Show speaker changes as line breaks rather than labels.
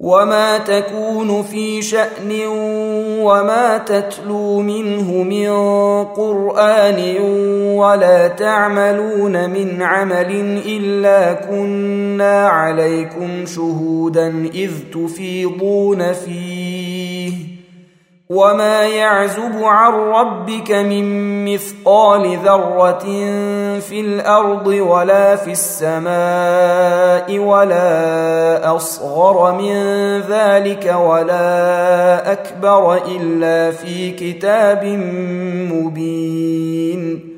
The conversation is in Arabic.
وما تكون في شأن وما تتلو منه من قرآن ولا تعملون من عمل إلا كنا عليكم شهودا إذ تفيضون فيه وما يعزب عن ربك من مثقال ذرة في الأرض ولا في السماء ولا أصغر من ذلك ولا أكبر إلا في كتاب مبين.